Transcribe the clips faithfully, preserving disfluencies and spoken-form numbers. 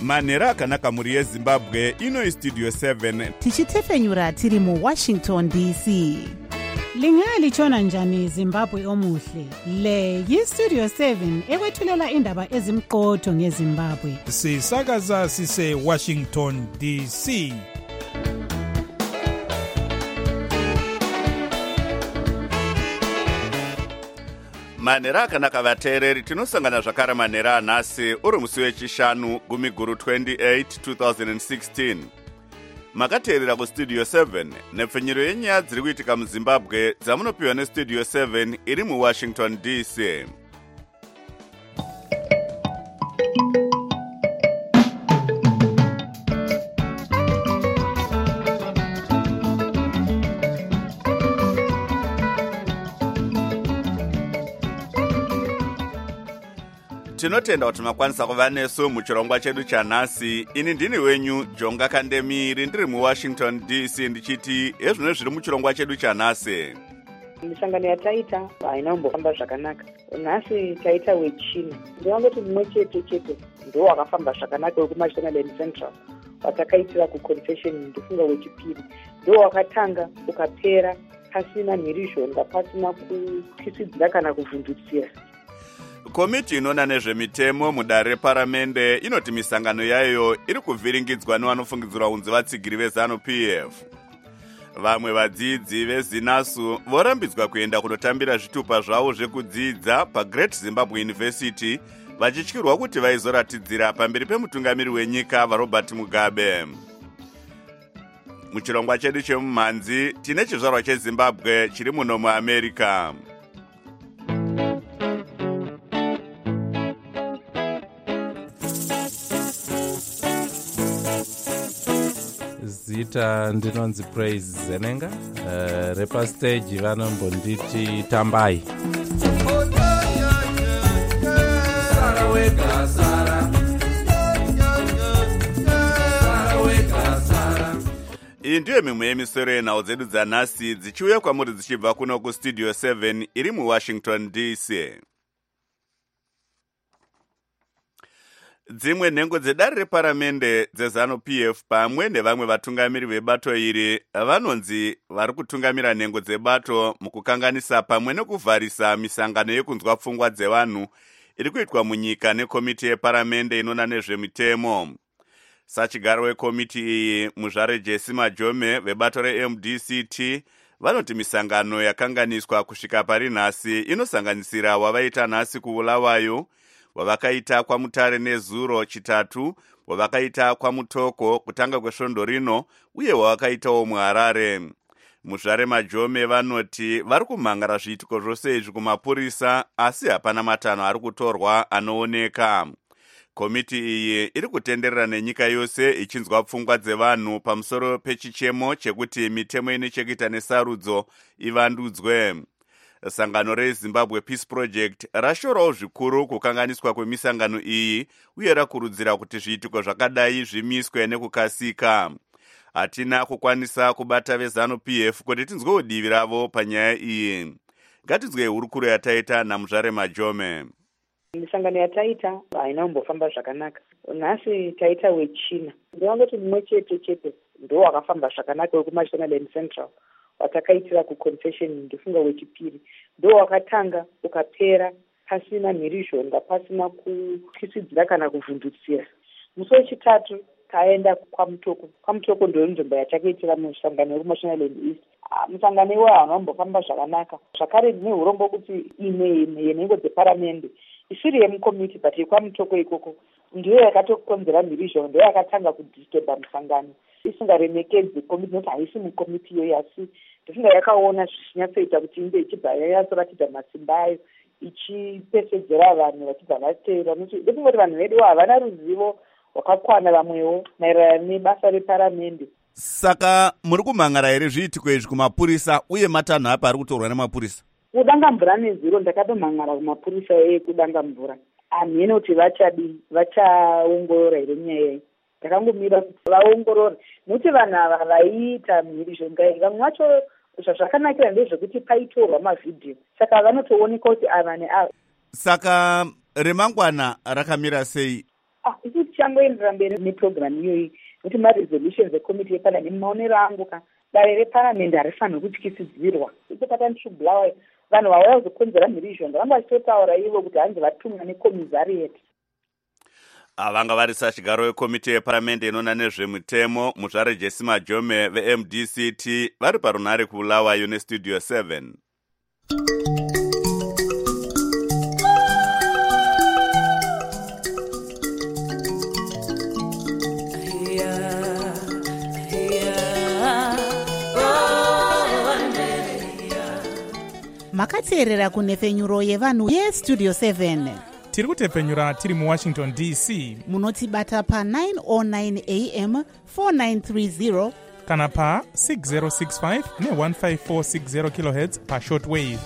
manhero akanaka mhuri yezimbabwe. Ino istudio seven tichitefenyura tiri muwashington D C. Lingalitshona njani Zimbabwe omuhle? Le yistudio seven ekwethulela indaba ezimqotho ngeZimbabwe. Sisakaza sise Washington D C. manhero akanaka vateereri, tinosangana zvakare manhero anhasi uri musi wechishanu gumi guru twenty-eight twenty sixteen. Makateerera kustudio seven nepfenyero yenyaya dziri kuitika muzimbabwe dzamunopiwa nestudio seven iri muwashington D C. Tinotenda kuti makwanisa kuva nesu muchirongwa chedu chanhasi. Ini ndini wenyu Jonga Kandemiri, ndiri muwashington D C, ndichiti ezvino zviri muchirongwa chedu chanhasi. Misangano yataita haina kumbofamba zvakanaka. Nhasi taita wechina. Ndingangoti mumwe chete chete ndo wakafamba zvakanaka wekuMashonaland Central. Watakaitira kuconfession ndofunga wechipiri. Ndo wakatanga ukapera pasina mhirizhonga, pasina kukwisidzira kana kuvhundutsira. Komiti inoona nezvemitemo mudare reparamende inoti misangano yayo iri kuvhiringidzwa nevanofungidzirwa kunzi vatsigiri veZanu P F. Vamwe vadzidzi veZinasu vorambidzwa kuenda kunotambira zvitupa zvavo zvekudzidza paGreat Zimbabwe University vachityirwa kuti vaizoratidzira pamberi pemutungamiri wenyika vaRobert Mugabe. Muchirongwa chedu chemumhanzi tine chizvarwa cheZimbabwe chiri muno muAmerica. Zita ndinonzi Praise Zenenga, uh, repa stage vanombonditi Tambai. Sara wega Sara. Sara wega Sara. Iyi ndiyo mimwe yemisoro yenhau dzedu dzanhasi dzichiuya kwamuri dzichibva kuno kustudio seven iri muwashington D C. Dzimwe nhengo dzedare reparamende dzeZanu P F pamwe nevamwe vatungamiri vebato iri vanonzi vari kutungamira nhengo dzebato mukukanganisa pamwe nekuvharisa misangano yekunzwa pfungwa dzevanhu iri kuitwa munyika nekomiti yeparamende inoona nezvemitemo. Sachigaro wekomiti iyi muzvare Jesse Majome vebato reM D C T vanoti misangano yakanganiswa kusvika pari nhasi inosanganisira wavaita nhasi kuulawayo, wavakaita kwaMutare neZuro chitatu, wavakaita kwaMutoko kutanga kwesvondo rino, uye wavakaitawo muHarare. Muzvare Majome vanoti vari kumhangara zviitiko zvose izvi kumapurisa, asi hapana matanho ari kutorwa anooneka. Komiti iyi iri kutenderera nenyika yose ichinzwa pfungwa dzevanhu pamusoro pechichemo chekuti mitemo ine chekuita nesarudzo ivandudzwe. Sangano reZimbabwe Peace Project rashorawo zvikuru kukanganiswa kwemisangano iyi uye rakurudzira kuti zviitiko zvakadai zvimiswe nekukasika. Hatina kukwanisa kubata veZanu P F kuti tinzwewo divi ravo panyaya iyi. Ngatinzwe hurukuro yataita naMuzvare Majome. Misangano yataita haina kumbofamba zvakanaka. Nhasi taita wechina. Ndingangoti mumwe chete chete ndo wakafamba zvakanaka wekuMashonaland Central. Watakaitira kuconfession ndofunga wechipiri. Ndo wakatanga ukapera pasina mhirizhonga, pasina kukwisidzira kana kuvhundutsira. Musi wechitatu kaenda kwaMutoko. kwaMutoko ndo nzvimbo yatakaitira musangano wekuMashonaland East. Musangano iwo hauna kumbofamba zvakanaka. Zvakare ndine urombo kuti imwe yenhengo dzeparamende isiri yemukomiti but yekwaMutoko ikoko ndiyo yakatokonzera mhirizhonga, ndiyo yakatanga kudisturba musangano isingaremekedzi komiti, noti haisi mukomiti iyoyo, asi ndofunga yakaona zvichinyatsoita kuti inge ichibva yatsoratidza masimba ayo ichipesedzera vanhu vachibva vateera. Ndofunga kuti vanhu vedu havana ruzivo rwakakwana vamwewo maererano nebasa reparamende. Saka muri kumhangara here zviitiko izvi kumapurisa, uye matanho apa ari kutorwa nemapurisa? Kudanga mvura nezuro ndakatomhangara kumapurisa ekudanga mvura. Hamene kuti vachadi vachaongorora here nyaya iyi. Ndakangomira kuti vaongorore nokuti vanhu ava vaiita mhirizhonga iyi vamwe vacho zvazvakanakira ndezvekuti paitorwa mavhidhiyo, saka vanotooneka kuti ava neava. Saka remangwana rakamira sei? ah isi tichangoenderera mberi neprogramu iyoyi kuti maresolutions ekomiti yeparliament maonero angu ka dare reparamende harifanirwi kutyisidzirwa iko patanitsvubulawa vanhu vauya kuzokonzera mhirizhonga vanga vachitotaura ivo kuti hanzi vatumwa nekomizarieti. Vanga vari sachigaro wekomiti yeparamende inoona nezvemutemo muzvare Jesse Majome ve-M D C T vari parunare kuBulawayo nestudio seven. Makateerera kunefenyuro yevanhu yestudio seven. Tiri kutepfenyura tiri muWashington D C. Munotibata pa nine oh nine A M four nine three zero kana pa six zero six five ne one five four six zero kilohertz pa shortwave.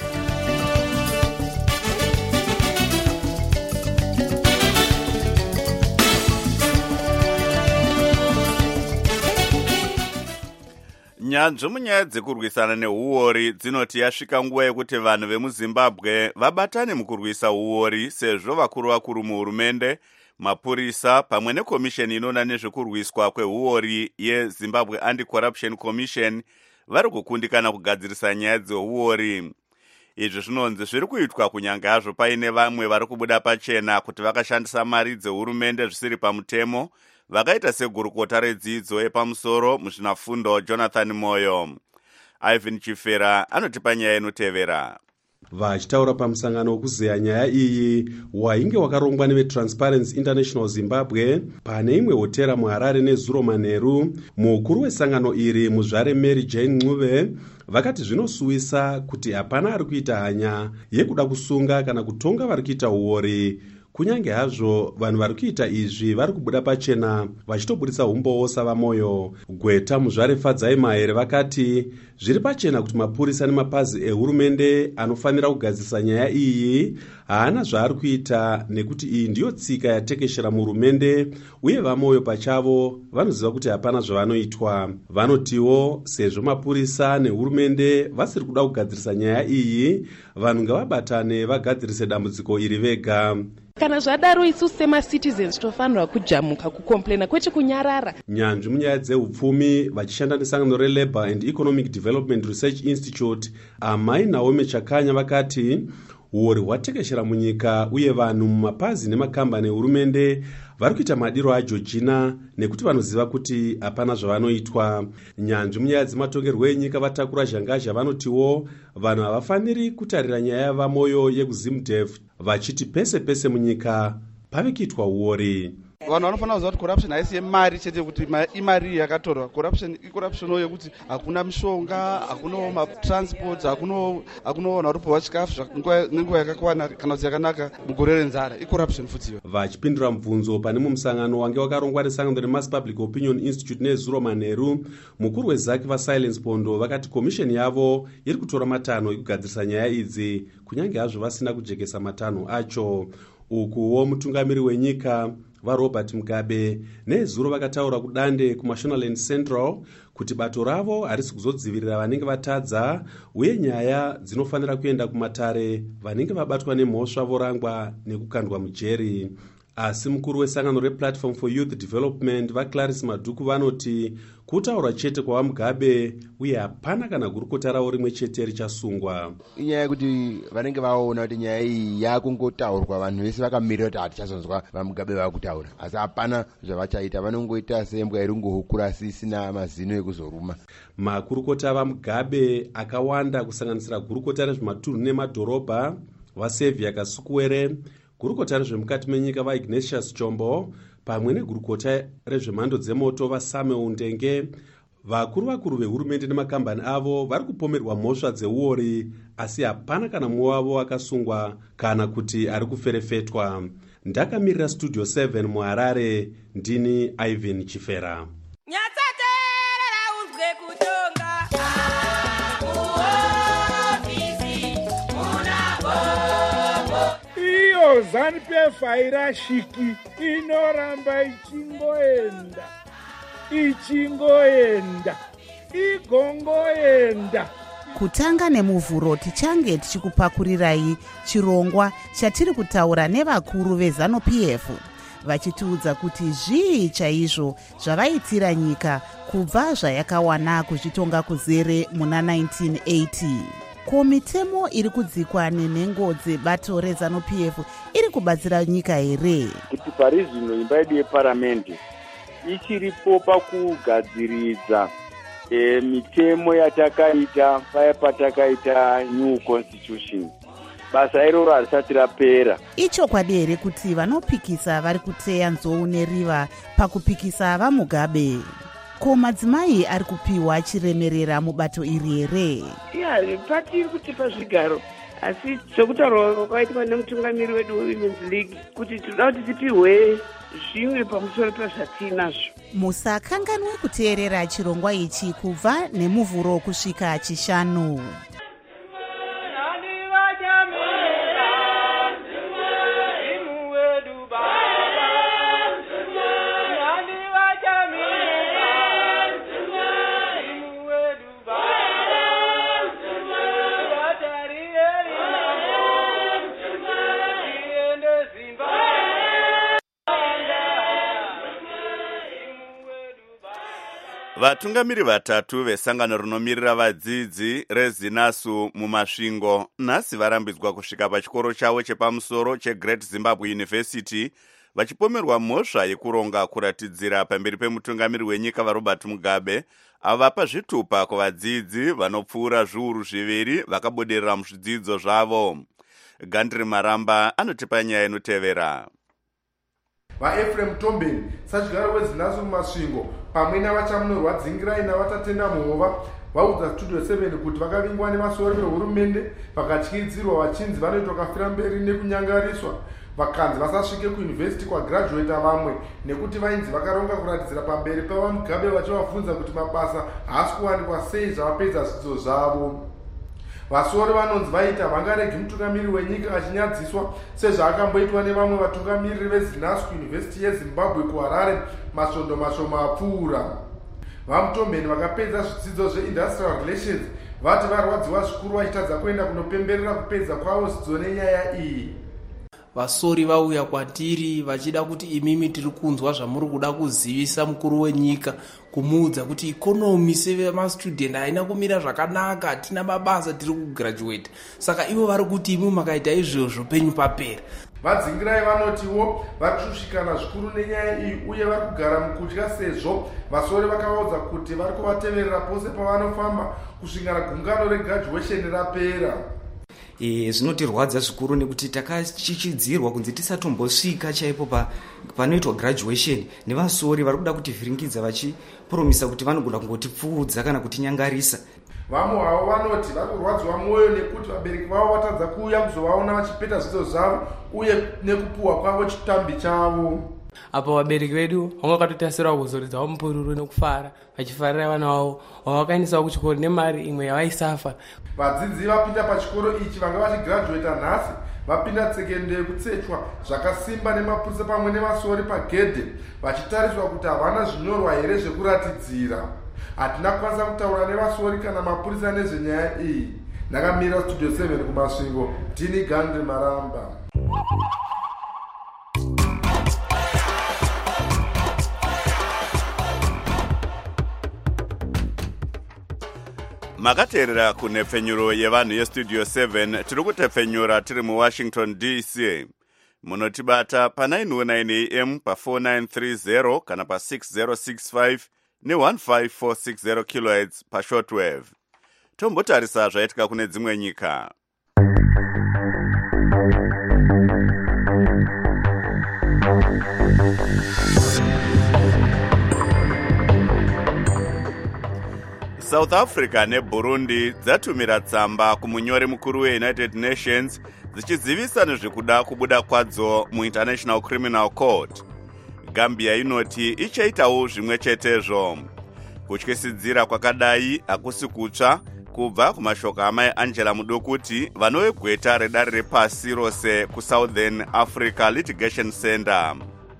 Nyanzvi munyaya dzekurwisana neuori dzinoti yasvika nguva yekuti vanhu vemuZimbabwe vabatane mukurwisa uori, sezvo vakuru vakuru muhurumende, mapurisa pamwe nekomisheni inoona nezvekurwiswa kweuori yeZimbabwe Anti-Corruption Commission vari kukundikana kugadzirisa nyaya dzeuori. Izvi zvinonzi zviri kuitwa kunyange hazvo paine vamwe vari kubuda pachena kuti vakashandisa mari dzehurumende zvisiri pamutemo, vakaita segurukota redzidzo yepamusoro muzvinafundo Jonathan Moyo. Ivan Chifera anotipa nyaya inotevera. Vachitaura pamusangano wekuzeya nyaya iyi wainge wakarongwa neveTransparency International Zimbabwe pane imwe hotera muHarare nezuro manheru, mukuru wesangano iri muzvare Mary Jane Ncube vakati zvinosuwisa kuti hapana ari kuita hanya yekuda kusunga kana kutonga vari kuita uori, kunyange hazvo vanhu vari kuita izvi vari kubuda pachena vachitobudisa umbowo savaMoyo. Gweta muzvare Fadzai Mahere vakati zviri pachena kuti mapurisa nemapazi ehurumende anofanira kugadzirisa nyaya iyi haana zvaari kuita, nekuti iyi ndiyo tsika yatekeshera muhurumende uye vaMoyo pachavo vanoziva kuti hapana zvavanoitwa. Vanotiwo sezvo mapurisa nehurumende vasiri kuda kugadzirisa nyaya iyi, vanhu ngavabatane vagadzirise dambudziko iri vega. Kana zvadaro isu semacitizens tofanirwa kujamuka kukomplena kwete kunyarara. Nyanzvi munyaya dzeupfumi vachishanda nesangano reLabour and Economic Development Research Institute, Amai Naomi Chakanya vakati uori hwatekeshera munyika uye vanhu mumapazi nemakambani ehurumende vari kuita madiro aJorgina nekuti vanoziva kuti hapana zvavanoitwa. Nyanzvi munyaya dzematongerwo enyika vatakura zhangazha vanotiwo vanhu havafaniri kutarira nyaya yavaMoyo yekuZimdef vachiti pese pese munyika pave kuitwa uori. Vanhu vanofanira kuziva kuti corruption haisi yemari chete, kuti imari yakatorwa. Corruption icorruption yekuti hakuna mishonga, hakuna matransport, hakuna vanhu vari kupiwa chikafu nenguva yakakwana kana kuti yakanaka mugore renzara. Icorruption futi. Vachipindura mubvunzo pane mumusangano wange wakarongwa nesangano reMass Public Opinion Institute nezuro manheru, mukuru wezaki vaSilence Pondo vakati komisheni yavo iri kutora matanho ekugadzirisa nyaya idzi, kunyange hazvo vasina kujekesa matanho acho. Ukuwo mutungamiri wenyika vaRobert Mugabe nezuro vakataura kudande kuMashonaland Central kuti bato ravo harisi kuzodzivirira vanenge vatadza uye nyaya dzinofanira kuenda kumatare vanenge vabatwa nemhosva vorangwa nekukandwa mujeri. Asi mukuru wesangano rePlatform for Youth Development vaClarice Madhuku vanoti kutaura chete kwa Mugabe uye hapana kana gurukota ravo rimwe chete richasungwa. Inyaya yekuti vanenge vaona kuti nyaya iyi yakungotaurwa, vanhu vese vakamirira kuti hatichazonzwa vaMugabe vakutaura, asi hapana zvavachaita, vanongoita sembwa iri kungohukura isina mazino ekuzoruma. Makurukota vaMugabe akawanda kusanganisira gurukota rezvematunhu nemadhorobha vaSevia Kasukuwere, gurukota rezvemukati menyika vaIgnatius Chombo pamwe negurukota rezvemhando dzemoto vaSamuel Ndenge. Vakuru vakuru vehurumende nemakambani avo vari kupomerwa mhosva dzeuori, asi hapana kana mumwe wavo akasungwa kana kuti ari kuferefetwa. Ndakamirira studio seven muHarare, ndini Ivan Chifera. ZANU P F hairashiki, inoramba ichingoenda ichingoenda igongoenda. Kutanga nemuvhuro tichange tichikupakurirai chirongwa chatiri kutaura nevakuru veZANU P F. vachitiudza kuti zvii chaizvo zvavaitira nyika kubva zvayakawana kuzvitonga kuzere muna nineteen eighty. Ko mitemo iri kudzikwa nenhengo dzebato reZANU-P F iri kubatsira nyika here? Kuti pari zvino imba yedu yeparamende ichiripo pakugadziridza e, mitemo yatakaita paya patakaita new constitution. Basa iroro harisati rapera. Ichokwadi here kuti vanopikisa vari kuteya nzou neriva pakupikisa vaMugabe? Ko madzimai ari kupiwa chiremerera mubato iri here? Ya, pati iri kutipa zvigaro, asi zvokutaura kwakaitwa nemutungamiri wedu weWomen's League kuti toda kuti tipihwe zvimwe pamusoro pezvatinazvo. Musakanganwe kuteerera chirongwa ichi kubva nemuvhuro kusvika chishanu. Vatungamiri vatatu vesangano rinomirira vadzidzi reZINASU mumasvingo nhasi varambidzwa kusvika pachikoro chavo chepamusoro cheGreat Zimbabwe University vachipomerwa mhosva yekuronga kuratidzira pamberi pemutungamiri wenyika vaRobert Mugabe avapa zvitupa kuvadzidzi vanopfuura zviuru zviviri vakabudirira muzvidzidzo zvavo. Gandri Maramba anotipa nyaya inotevera. vaEfrem Tombeni sadyigaro weZINASU mumasvingo pamwe navachamunyorwa dzingirai navatatenda muhova vaudza Studio seven kuti vakavingwa nemasoro vehurumende vakatyidzirwa vachinzi vanoitwa kafira mberi nekunyangariswa vakanzi vasasvike kuyunivhesiti kwagraduata vamwe nekuti vainzi vakaronga kuratidzira pamberi pavaMugabe vachivabvunza kuti mabasa haasi kuwanikwa sei zvavapedza zvidzidzo zvavo. Vasori vanonzi vaita vangaregi mutungamiri wenyika achinyadziswa sezvaakamboitwa nevamwe vatungamiriri veZINASU kuYunivhesiti yeZimbabwe kuHarare masvondo mashoma apfuura. VaMutombeni vakapedza zvidzidzo zveindustrial relations vati varwadziwa zvikuru vachitadza kuenda kunopemberera kupedza kwavo zvidzidzo nenyaya iyi. Vasori vauya kwatiri vachida kuti imimi tiri kunzwa zvamuri kuda kuzivisa mukuru wenyika kumuudza kuti ikonomi sevemastudent haina kumira zvakanaka, hatina mabasa, tiri kugraduate. Saka ivo vari kuti imi makaita izvozvo penyu papera. Vadzingirai vanotiwo vari kushushikana zvikuru nenyaya iyi uye vari kugara mukutya sezvo vasori vakavaudza kuti vari kuvateverera pose pavanofamba kusvika gungano regraduation rapera. E, zvinotirwadza zvikuru nekuti takachichidzirwa kunzi tisatombosvika chaipo pa panoitwa graduation nevasori vari kuda kutivhiringidza vachipromisa kuti vanogona kungotipfuudza kana kutinyangarisa. Vamwe havo vanoti vari kurwadziwa mwoyo nekuti vabereki vavo vatadza kuuya kuzovaona vachipedza zvidzidzo zvavo uye nekupuhwa kwavo chitambi chavo. Apa vabereki vedu vanga vakatotasira kuzoridza mupururu nekufara vachifarira vana vavo vavakaendisawo kuchikoro nemari imwe yavaisafa. Vadzidzi vapinda pachikoro ichi vanga vachigraduata nhasi vapinda tsekende yekutsechwa zvakasimba nemapurisa pamwe nevasori pagedhe vachitariswa kuti havana zvinyorwa here zvekuratidzira. Hatina kukwanisa kutaura nevasori kana mapurisa nezvenyaya iyi. Ndakamira Studio seven kumasvingo, ndini Gandhi Maramba. Makateerera kunepfenyuro yevanhu yeStudio seven tiri kutepfenyura tiri muWashington D C. Munotibata pa nine oh nine A M pa four nine three zero kana pa six zero six five ne one five four six zero kilohertz pa shortwave. Tombotarisa zvaitika kune dzimwe nyika. South Africa neBurundi dzatumira tsamba kumunyori mukuru weUnited Nations dzichizivisa nezvekuda kubuda kwadzo muInternational Criminal Court. Gambia inoti ichaitawo zvimwe chetezvo. Kutyisidzira kwakadai hakusi kutsva kubva kumashoko amai Angela Mudokuti vanovegweta redare repasi rose kuSouthern Africa Litigation Center.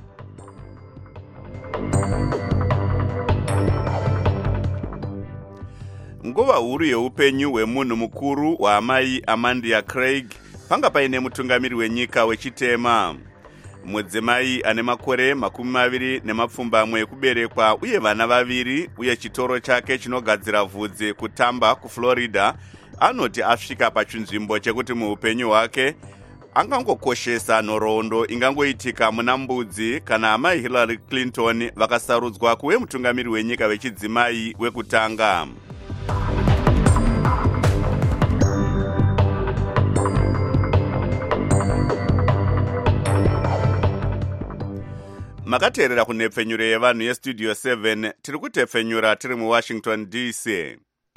Nguva huru yeupenyu hwemunhu mukuru waamai Amandia Craig panga paine mutungamiri wenyika wechitema. mudzimai ane makore makumi maviri nemapfumbamwe ekuberekwa uye vana vaviri uye chitoro chake chinogadzira vhudzi kutamba kuflorida anoti asvika pachinzvimbo chekuti muupenyu hwake angangokoshesa nhoroondo ingangoitika muna mbudzi kana amai Hillary Clinton vakasarudzwa kuve mutungamiri wenyika wechidzimai wekutanga. Makateerera kunhepfenyuro yevanhu yestudio seven, tiri kutepfenyura tiri muWashington D C.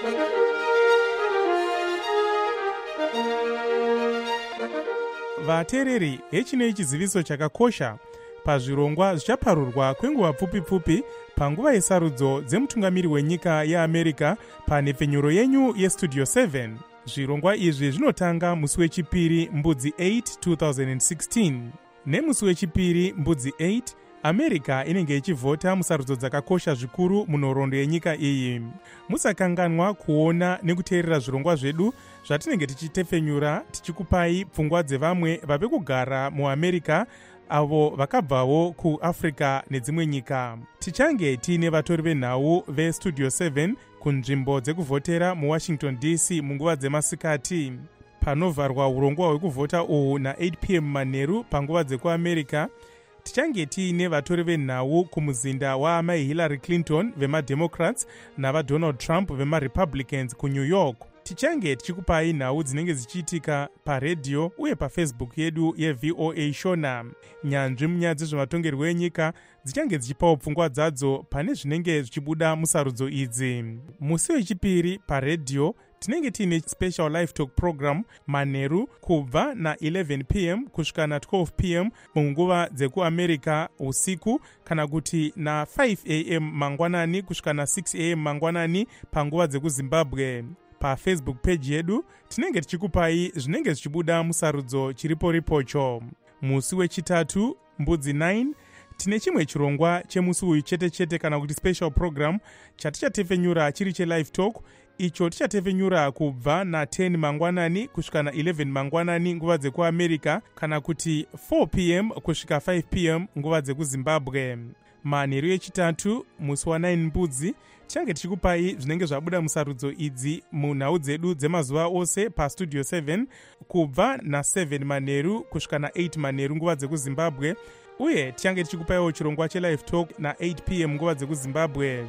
Vateereri, hechinei chiziviso chakakosha pazvirongwa zvichaparurwa kwenguva pfupi-pfupi panguva yesarudzo dzemutungamiri wenyika yeAmerica panhepfenyuro yenyu yestudio seven. Zvirongwa izvi zvinotanga musi wechipiri mbudzi eight two thousand sixteen. Nemusi wechipiri mbudzi eight, America inenge ichivhota musarudzo dzakakosha zvikuru munhoroondo yenyika iyi. Musakanganwa kuona nekuteerera zvirongwa zvedu zvatinenge tichitepfenyura tichikupai pfungwa dzevamwe vabe kugara muAmerica avo vakabvawo kuAfrica nedzimwe nyika. Tichange tiine vatori venhau vestudio seven kunzvimbo dzekuvhotera muWashington D C munguva dzemasikati. Panovharwa urongwa hwekuvhota uhu na-eight p m manheru panguva dzekuAmerica. Tichange tiine vatori venhau kumuzinda waamai Hillary Clinton vemademocrats navaDonald Trump vemarepublicans kuNew York. Tichange tichikupai nhau dzinenge zichiitika paredhiyo uye pafacebook yedu yeV O A Shona. Nyanzvi munyaya dzezvematongerwo enyika dzichange dzichipawo pfungwa dzadzo pane zvinenge zvichibuda musarudzo idzi. Musi wechipiri paredhiyo tinenge tiine special live talk program manheru kubva na-eleven p m kusvika na-twelve p m munguva dzekuAmerica usiku, kana kuti na-five a m mangwanani kusvika na-six a m mangwanani panguva dzekuZimbabwe. PaFacebook page yedu tinenge tichikupai zvinenge zvichibuda musarudzo chiripo ripocho. Musi wechitatu mbudzi nine tine chimwe chirongwa chemusi uyu chete chete kana kuti special program chatichatepfenyura chiri che-live talk. Icho tichatepfenyura kubva na-ten mangwanani kusvika na-eleven mangwanani nguva dzekuAmerica, kana kuti four p m kusvika five p m nguva dzekuZimbabwe. Manheru echitatu musi wa-nine mbudzi tichange tichikupai zvinenge zvabuda musarudzo idzi munhau dzedu dzemazuva ose pastudio seven kubva na-seven manheru kusvika na-eight manheru nguva dzekuZimbabwe, uye tichange tichikupaiwo chirongwa che-live talk na-eight p m nguva dzekuZimbabwe.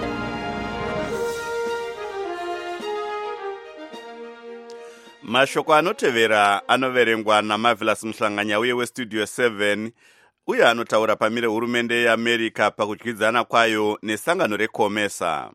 Mashoko anotevera anoverengwa naMarvelous Muhlanganya uye westudio seven, uye anotaura pamire hurumende yeAmerica pakudyidzana kwayo nesangano reCOMESA.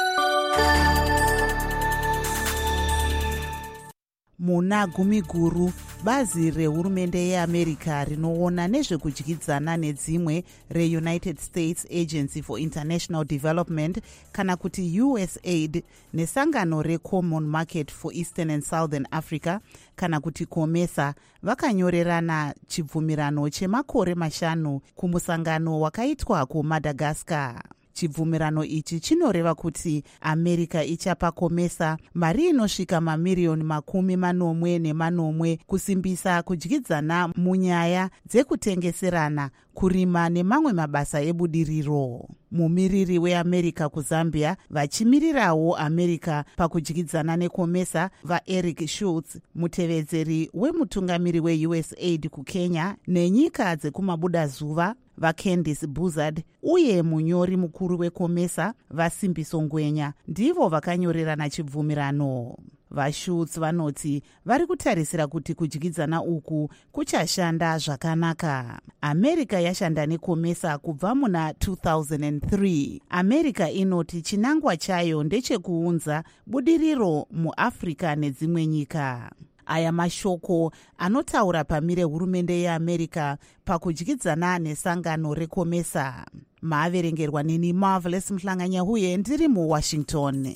Muna gumi guru, bazi rehurumende yeAmerica rinoona nezvekudyidzana nedzimwe reUnited States Agency for International Development kana kuti U S A I D nesangano reCommon Market for Eastern and Southern Africa kana kuti COMESA vakanyorerana chibvumirano chemakore mashanu kumusangano wakaitwa kuMadagascar. Chibvumirano ichi chinoreva kuti America ichapa COMESA mari inosvika mamiriyoni makumi manomwe nemanomwe kusimbisa kudyidzana munyaya dzekutengeserana, kurima nemamwe mabasa ebudiriro. Mumiriri weAmerica kuZambia vachimirirawo America pakudyidzana neCOMESA vaEric Schultz, mutevedzeri wemutungamiri weU S A I D kuKenya nenyika dzekumabudazuva vaCandice Buzzard uye munyori mukuru weCOMESA vaSimbiso Ngwenya ndivo vakanyorerana chibvumirano. VaSchultz vanoti vari kutarisira kuti kudyidzana uku kuchashanda zvakanaka. America yashanda neCOMESA kubva muna two thousand three. America inoti chinangwa chayo ndechekuunza budiriro muAfrica nedzimwe nyika. Aya mashoko anotaura pamire hurumende yeAmerica pakudyidzana nesangano reCOMESA. Maaverengerwa nini Marvelous Muhlanganya uye ndiri muWashington.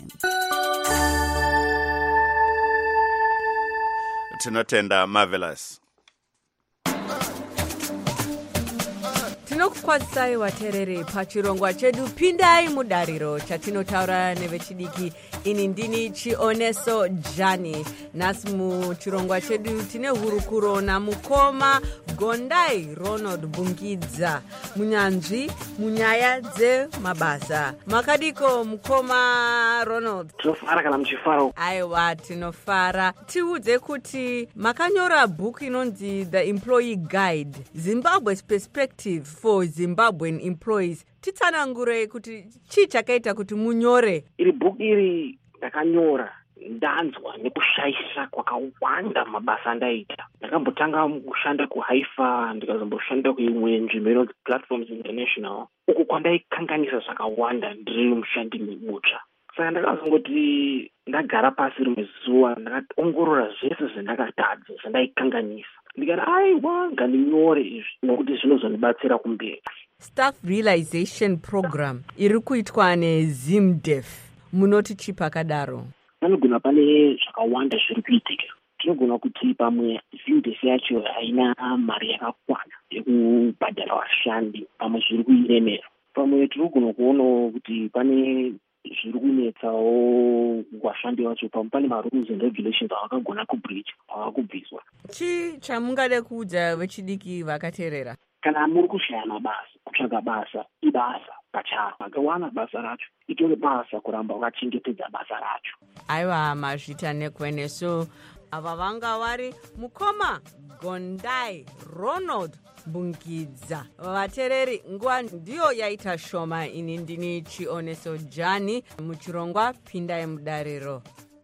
Tinotenda Marvelous. tinokukwazisai vateereri pachirongwa chedu pindai mudariro chatinotaura nevechidiki. Ini ndini Chioneso Jani. Nhasi muchirongwa chedu tine hurukuro namukoma Gondai Ronald Bungidza, munyanzvi munyaya dzemabasa. Makadiko mukoma Ronald? Tinofara kana muchifara. Aiwa, tinofara. Tiudze kuti makanyora bhuku inonzi The Employee Guide, Zimbabwe's Perspective for Zimbabwean Employees. Titsanangure kuti chii chakaita kuti munyore iri bhuku iri. Ndakanyora ndanzwa nekushayisa kwakawanda mabasa andaita. Ndakambotanga kushanda kuHaifa, ndikazomboshanda kuimwe nzvimbo inonzi Platforms International, uko kwandaikanganisa zvakawanda ndiri mushandi mutsva. Saka ndakazongoti ndagara pasi rimwe zuva ndakaongorora zvese zvandakatadza zvandaikanganisa, ndikati aiwa ngandinyore izvi nokuti zvinozondibatsira kumberi. Staff Realization Program iri kuitwa neZimdef, munoti chi pakadaro? Panogona pane zvakawanda zviri kuitika. Tinogona kuti pamwe Zimdef yacho haina mari yakakwana yekubhadhara vashandi, pamwe zviri kuiremera. Pamwe tinogona kuona kuti pane zviri kunetsawo vashandi vacho, pamwe pane marules and regulations avakagona kubreach, avakubviswa. Chii chamungade kuudza vechidiki vakateerera? Kana muri kushaya mabasa, kutsvaga basa ibasa pacharo. Pakawana basa racho, itore basa kuramba wakachengetedza basa racho. Aiwa, mazvita nekweneso. Ava vanga vari mukoma Gondai Ronald Bungidza. Vateereri, nguva ndiyo yaita shoma. Ini ndini Chioneso Jani, muchirongwa pindai mudariro.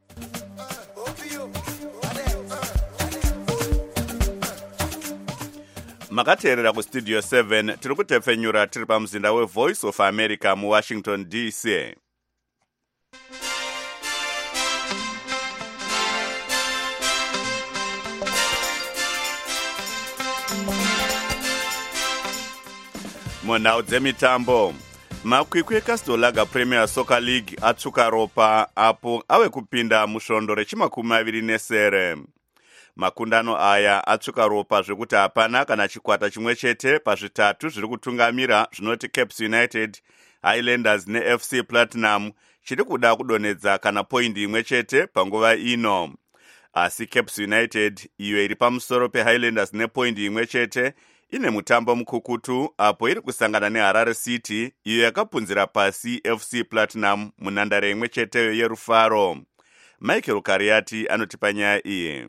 Makateerera kustudio seven, tiri kutepfenyura tiri pamuzinda weVoice of America muWashington D C. Munhau dzemitambo, makwikwi eCastlelaga Premier Soccer League atsvuka ropa apo ave kupinda musvondo rechimakumi maviri nesere. Makundano aya atsvuka ropa zvekuti hapana kana chikwata chimwe chete pazvitatu zviri kutungamira zvinoti Caps United, Highlanders neF C Platinum chiri kuda kudonedza kana poindi imwe chete panguva ino. Asi Caps United, iyo iri pamusoro peHighlanders nepoindi imwe chete, ine mutambo mukukutu apo iri kusangana neHarare City, iyo yakapunzira pasi F C Platinum munhandare imwe cheteyo yerufaro. Michael Kariati anotipa nyaya iyi.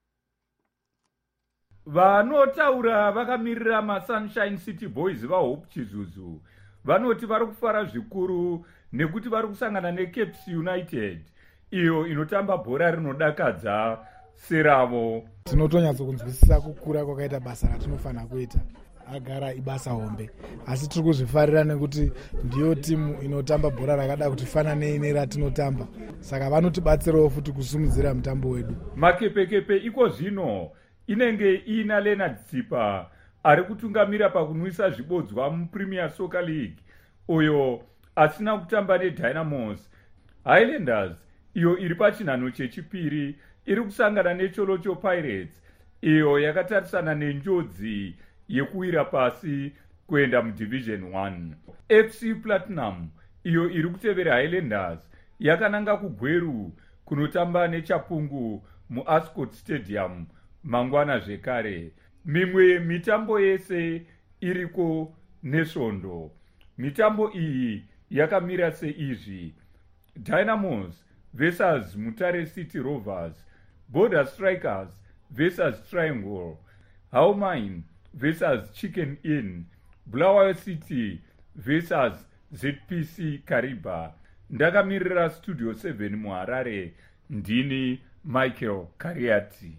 Vanotaura vakamirira maSunshine City Boys vaHope Chizuzu vanoti vari kufara zvikuru nekuti vari kusangana neCaps United, iyo inotamba bhora rinodakadza seravo. Tinotonyatsokunzwisisa kukura kwakaita basa ratinofanira kuita. Agara ibasa hombe, asi tiri kuzvifarira nekuti ndiyo timu inotamba bhora rakada kutifananei neratinotamba, saka vanotibatsirawo futi kusimudzira mutambo wedu. Makepekepe iko zvino inenge ina Leonard Tsipa ari kutungamira pakunwisa zvibodzwa muPremier Soccer League, uyo asina kutamba neDynamos. Highlanders, iyo iri pachinhano chechipiri, iri kusangana neCholocho Pirates, iyo yakatarisana nenjodzi yekuwira pasi kuenda muDivision one. F C Platinum, iyo iri kutevera Highlanders, yakananga kugweru kunotamba neChapungu muAscot Stadium mangwana zvekare. Mimwe mitambo yese iriko nesvondo. Mitambo iyi yakamira seizvi: Dynamos versus Mutare City Rovers, Border Strikers versus Triangle, Howmine versus Chicken Inn, Bulawayo City versus Z P C Kariba. Ndakamirira Studio seven muHarare, ndini Michael Kariati.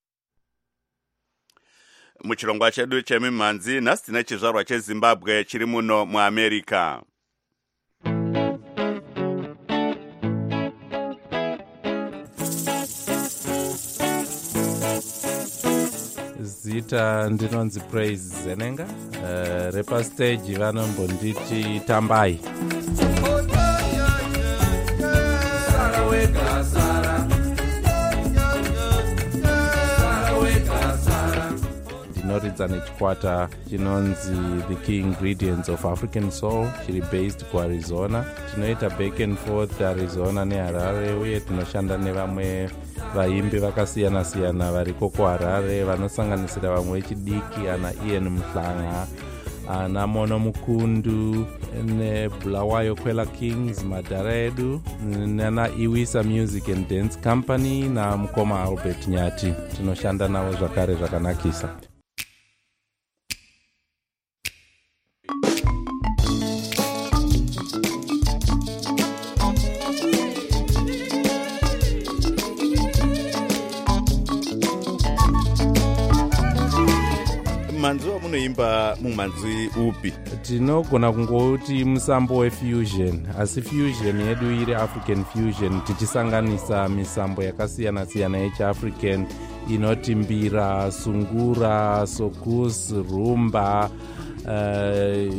Muchirongwa chedu chemimhanzi, nhasi tine chizvarwa cheZimbabwe chiri muno muAmerica. Zita ndinonzi Praise Zenenga, uh, repa stage vanombonditi tambai. Sara wega Sara, Sara wega Sara. vanoridza nechikwata chinonzi the key ingredients of African soul, chiri based kuArizona. Tinoita back and forth Arizona neHarare, uye tinoshanda nevamwe vaimbi vakasiyana siyana variko kuHarare vanosanganisira vamwe vechidiki ana Ian Mhlanga, ana Mono Mukundu, neBulawayo Kwela Kings, madhara edu, nana Iwisa Music and Dance Company naMukoma Albert Nyati. Tinoshanda navo zvakare zvakanakisa. Manzi wamunoimba mumanzi upi? Tinogona kungoti musambo wefusion, asi fusion yedu iri African fusion, tichisanganisa misambo yakasiyana siyana yechiAfrican inoti mbira, sungura, sokus, rumba, uh,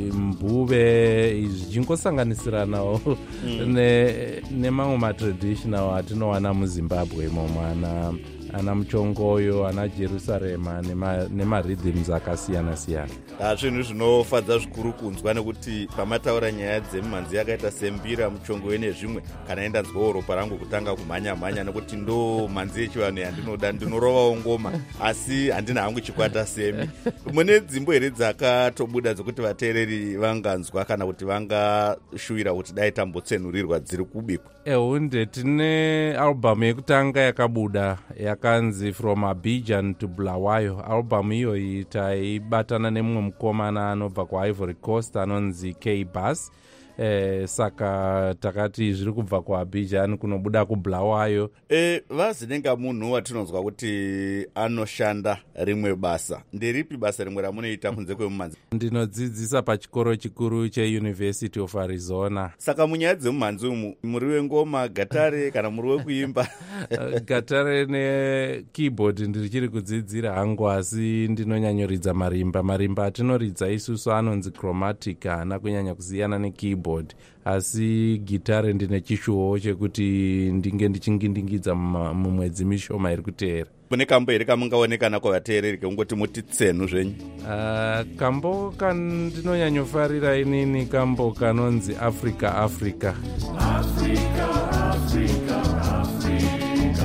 mbuve, zvichingosanganisiranawo mm. nemamwe matraditional atinowana muZimbabwe imomo, ana ana muchongoyo, ana Jerusalema nemarhythms nema akasiyana siyana. Zvinhu zvinofadza zvikuru kunzwa nekuti pamataura nyaya dzemumanzi yakaita sembira, muchongoyo nezvimwe, kana enda nzwawo ropa rangu kutanga kumhanya mhanya nekuti ndo manzi yechivanhu yandinoda, ndinorovawo ngoma asi handina hangu chikwata semi. Mune dzimbo here dzakatobuda dzekuti vateereri vanganzwa kana kuti vangashuwira kuti dai tambotsenurirwa dziri kubikwa? Ehunde, tine album yekutanga yakabuda yakanzi From Abidjan to Bulawayo. Album iyoyi taibatana nemumwe mukomana anobva kuIvory Coast anonzi K-Bass. Eh, saka takati zviri kubva kuAbidjan kunobuda kuBulawayo. Eh, vazinenga munhu watinonzwa kuti anoshanda rimwe basa. Nderipi basa rimwe ramunoita kunze kwemumanzi? Ndinodzidzisa pachikoro chikuru cheUniversity of Arizona. Saka munyaya dzemumanzi umu, muri wengoma, gatare kana muri wekuimba? Gatare nekeyboard ndirichiri kudzidzira hangu, asi ndinonyanyoridza marimba. Marimba atinoridza isusu anonzi chromatic, haana kunyanya kusiyana nekeyboard. Asi gitare ndine chishuwo chekuti ndinge ndichingindingidza mumwedzi mishoma iri kuteera. Mune kambo here kamungaonekana kwavateereri kungoti muti tsenu zvenyu? Uh, kambo kandinonyanyofarira inini kambo kanonzi Africa Africa. Africa, Africa, Africa.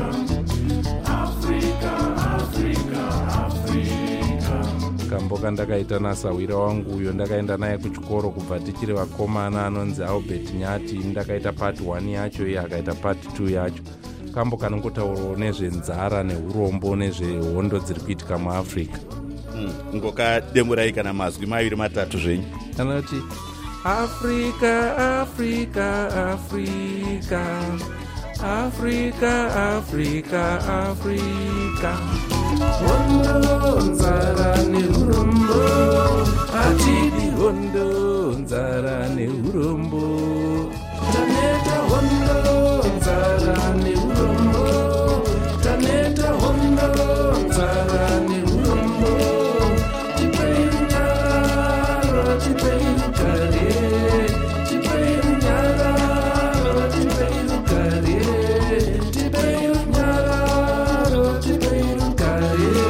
Africa, Africa, Africa. Kambo kandakaita nasawira wangu uyo ndakaenda naye kuchikoro kubva tichiri vakomana anonzi Albert Nyati. Ndakaita part one yacho, iye akaita part two yacho. Kambo kanongotaurawo nezvenzara neurombo nezvehondo dziri kuitika muAfrica. Mm. Ngokademurai kana mazwi maviri matatu zvenyu. Kanoti Africa, Africa, Africa, Africa, Africa, Africa. Hondo, nzara neurombo, atidi hondo, nzara neurombo. Taneta hondo, nzara neurombo, taneta hondo, nzara neurombo. Tipei nyara, tipei kare, tipei nyara, tipei kare, tipei nyara, tipei kare.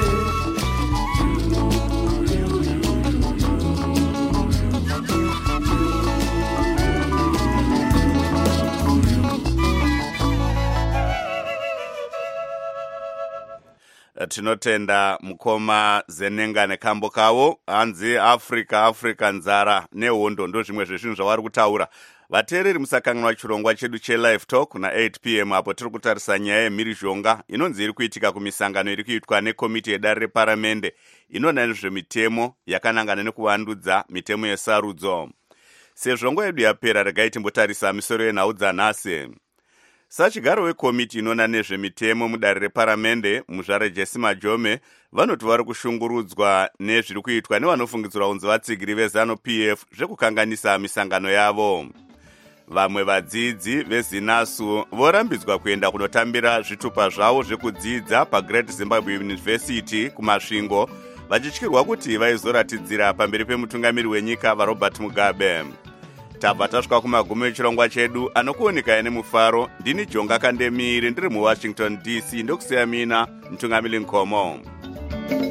Tinotenda mukoma Zenenga nekambo kavo, hanzi Africa Africa nzara nehondo ndo zvimwe zvezvinhu zvavari kutaura. Vateereri musakanganwa chirongwa chedu cheLive Talk na eight p m apo tiri kutarisa nyaya yemhirizhonga inonzi iri kuitika kumisangano iri kuitwa nekomiti yedare reparamende inoona nezvemitemo yakanangana nekuvandudza mitemo yesarudzo. Sezvo nguva yedu yapera, regai timbotarisa misoro yenhau dzanhasi. Sachigaro wekomiti inoona nezvemitemo mudare reparamende, muzvare Jesse Majome, vanoti vari kushungurudzwa nezviri kuitwa nevanofungidzirwa kunzi vatsigiri veZanu P F zvekukanganisa misangano yavo. Vamwe vadzidzi veZinasu vorambidzwa kuenda kunotambira zvitupa zvavo zvekudzidza paGreat Zimbabwe University kumasvingo, vachityirwa kuti vaizoratidzira pamberi pemutungamiri wenyika vaRobert Mugabe. Tabva tasvika kumagumo echirongwa chedu, anokuoneka nemufaro. Ndini Jonga Kandemiri, ndiri muWashington D C, ndokusiya mina mutungamiri Nkomo.